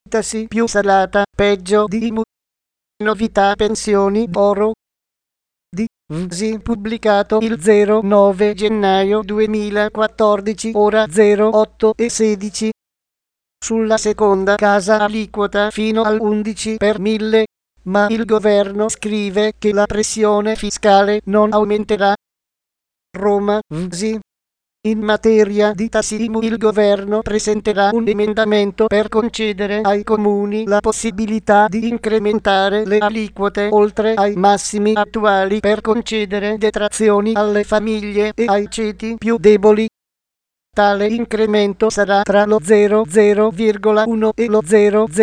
tasi più salata, peggio di IMU. Novità pensioni oro di VSI pubblicato il 09 gennaio 2014 ora 08:16. Sulla seconda casa aliquota fino al 11 per 1000, ma il governo scrive che la pressione fiscale non aumenterà. Roma, VSI. In materia di tassi IMU il governo presenterà un emendamento per concedere ai comuni la possibilità di incrementare le aliquote oltre ai massimi attuali per concedere detrazioni alle famiglie e ai ceti più deboli. Tale incremento sarà tra lo 0,1 e lo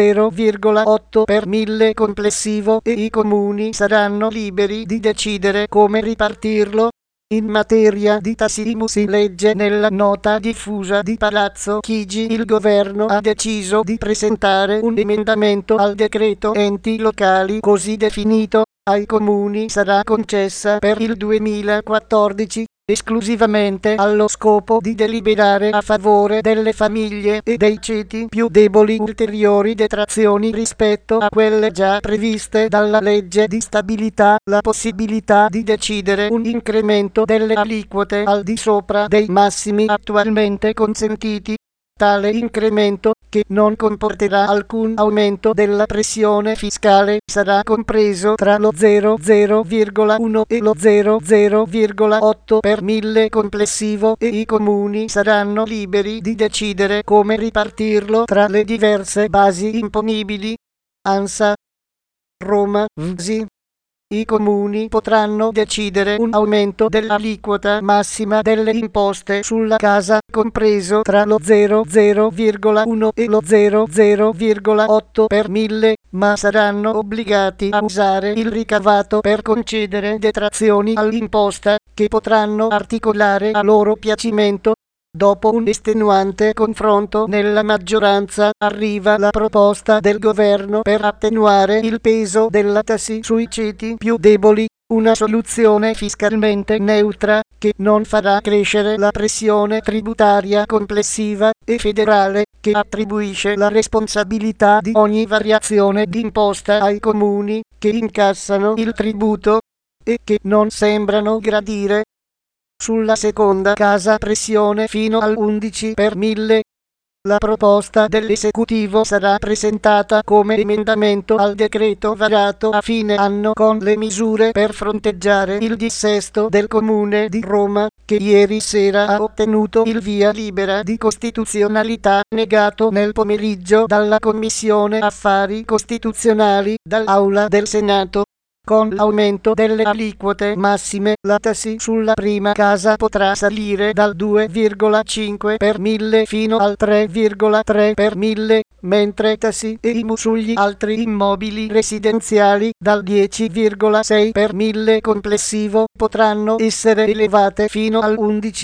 0,8 per 1000 complessivo e i comuni saranno liberi di decidere come ripartirlo. In materia di tassi IMU si legge nella nota diffusa di Palazzo Chigi il governo ha deciso di presentare un emendamento al decreto enti locali così definito. Ai comuni sarà concessa per il 2014 esclusivamente allo scopo di deliberare a favore delle famiglie e dei ceti più deboli ulteriori detrazioni rispetto a quelle già previste dalla legge di stabilità, la possibilità di decidere un incremento delle aliquote al di sopra dei massimi attualmente consentiti. Tale incremento, che non comporterà alcun aumento della pressione fiscale, sarà compreso tra lo 0,1 e lo 0,8 per 1000 complessivo e i comuni saranno liberi di decidere come ripartirlo tra le diverse basi imponibili. ANSA. Roma, VSI. I comuni potranno decidere un aumento dell'aliquota massima delle imposte sulla casa, compreso tra lo 0,1 e lo 0,8 per 1000, ma saranno obbligati a usare il ricavato per concedere detrazioni all'imposta, che potranno articolare a loro piacimento. Dopo un estenuante confronto nella maggioranza, arriva la proposta del governo per attenuare il peso della tassi sui ceti più deboli, una soluzione fiscalmente neutra, che non farà crescere la pressione tributaria complessiva, e federale, che attribuisce la responsabilità di ogni variazione di imposta ai comuni, che incassano il tributo, e che non sembrano gradire. Sulla seconda casa pressione fino al 11 per 1000. La proposta dell'esecutivo sarà presentata come emendamento al decreto varato a fine anno con le misure per fronteggiare il dissesto del Comune di Roma, che ieri sera ha ottenuto il via libera di costituzionalità negato nel pomeriggio dalla Commissione Affari Costituzionali, dall'Aula del Senato. Con l'aumento delle aliquote massime, la tassi sulla prima casa potrà salire dal 2,5 per 1000 fino al 3,3 per 1000, mentre tassi e IMU sugli altri immobili residenziali dal 10,6 per 1000 complessivo potranno essere elevate fino al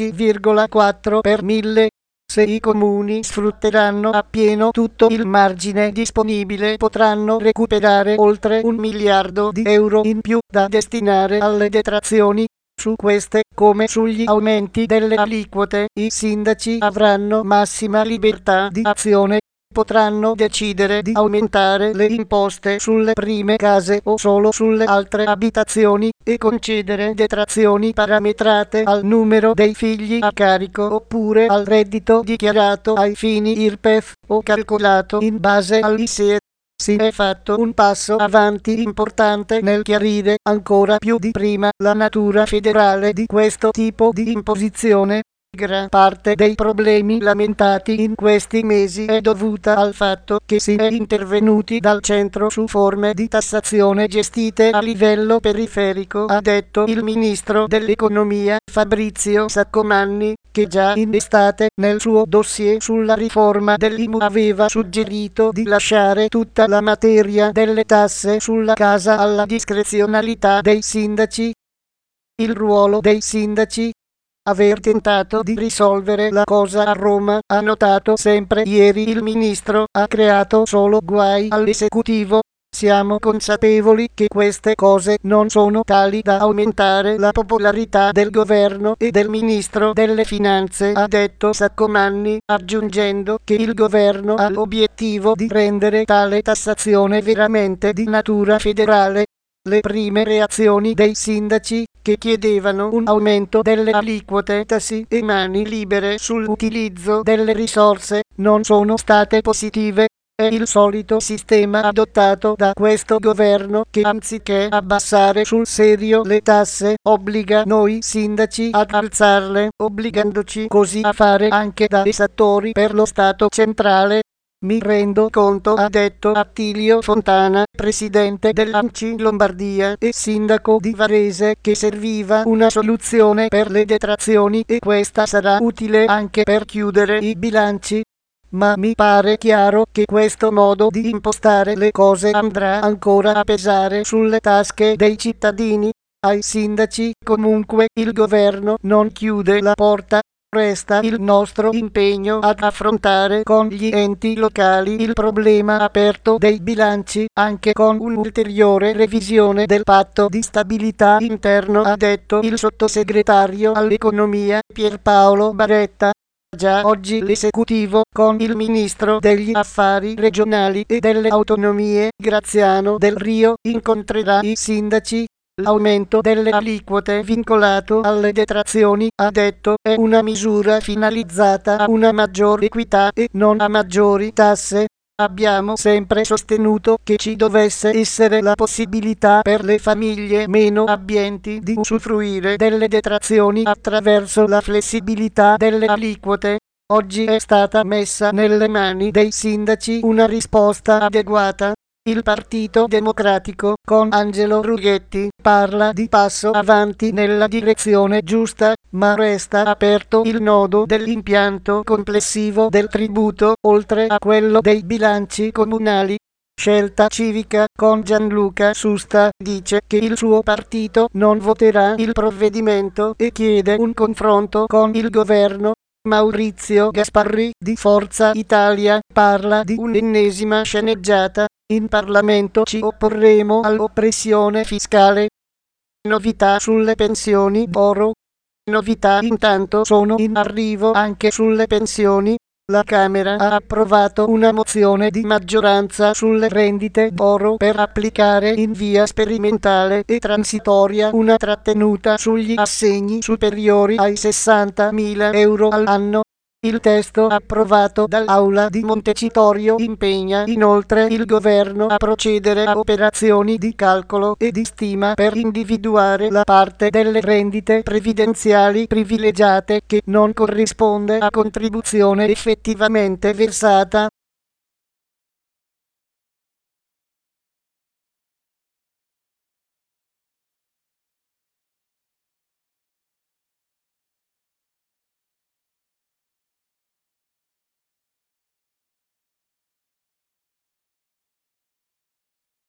11,4 per 1000. Se i comuni sfrutteranno appieno tutto il margine disponibile, potranno recuperare oltre 1 miliardo di euro in più da destinare alle detrazioni. Su queste, come sugli aumenti delle aliquote, i sindaci avranno massima libertà di azione. Potranno decidere di aumentare le imposte sulle prime case o solo sulle altre abitazioni, e concedere detrazioni parametrate al numero dei figli a carico oppure al reddito dichiarato ai fini IRPEF o calcolato in base all'ISEE. Si è fatto un passo avanti importante nel chiarire ancora più di prima la natura federale di questo tipo di imposizione. Gran parte dei problemi lamentati in questi mesi è dovuta al fatto che si è intervenuti dal centro su forme di tassazione gestite a livello periferico, ha detto il ministro dell'economia Fabrizio Saccomanni, che già in estate nel suo dossier sulla riforma dell'IMU aveva suggerito di lasciare tutta la materia delle tasse sulla casa alla discrezionalità dei sindaci. Il ruolo dei sindaci. Aver tentato di risolvere la cosa a Roma, ha notato sempre ieri il ministro, ha creato solo guai all'esecutivo. siamo consapevoli che queste cose non sono tali da aumentare la popolarità del governo e del ministro delle finanze, ha detto Saccomanni, aggiungendo che il governo ha l'obiettivo di rendere tale tassazione veramente di natura federale. Le prime reazioni dei sindaci, che chiedevano un aumento delle aliquote tassi e mani libere sull'utilizzo delle risorse, non sono state positive. È il solito sistema adottato da questo governo che, anziché abbassare sul serio le tasse, obbliga noi sindaci ad alzarle, obbligandoci così a fare anche da esattori per lo Stato centrale. Mi rendo conto, ha detto Attilio Fontana, presidente dell'ANCI Lombardia e sindaco di Varese, che serviva una soluzione per le detrazioni e questa sarà utile anche per chiudere i bilanci. Ma mi pare chiaro che questo modo di impostare le cose andrà ancora a pesare sulle tasche dei cittadini. Ai sindaci, comunque, il governo non chiude la porta. Resta il nostro impegno ad affrontare con gli enti locali il problema aperto dei bilanci, anche con un'ulteriore revisione del patto di stabilità interno, ha detto il sottosegretario all'economia Pierpaolo Baretta. Già oggi l'esecutivo, con il ministro degli affari regionali e delle autonomie, Graziano Del Rio, incontrerà i sindaci. L'aumento delle aliquote vincolato alle detrazioni, ha detto, è una misura finalizzata a una maggior equità e non a maggiori tasse. Abbiamo sempre sostenuto che ci dovesse essere la possibilità per le famiglie meno abbienti di usufruire delle detrazioni attraverso la flessibilità delle aliquote. Oggi è stata messa nelle mani dei sindaci una risposta adeguata. Il Partito Democratico, con Angelo Rughetti, parla di passo avanti nella direzione giusta, ma resta aperto il nodo dell'impianto complessivo del tributo, oltre a quello dei bilanci comunali. Scelta Civica, con Gianluca Susta, dice che il suo partito non voterà il provvedimento e chiede un confronto con il governo. Maurizio Gasparri, di Forza Italia, parla di un'ennesima sceneggiata. In Parlamento ci opporremo all'oppressione fiscale. Novità sulle pensioni oro. Novità intanto sono in arrivo anche sulle pensioni. La Camera ha approvato una mozione di maggioranza sulle rendite oro per applicare in via sperimentale e transitoria una trattenuta sugli assegni superiori ai 60.000 euro all'anno. Il testo approvato dall'Aula di Montecitorio impegna inoltre il governo a procedere a operazioni di calcolo e di stima per individuare la parte delle rendite previdenziali privilegiate che non corrisponde a contribuzione effettivamente versata.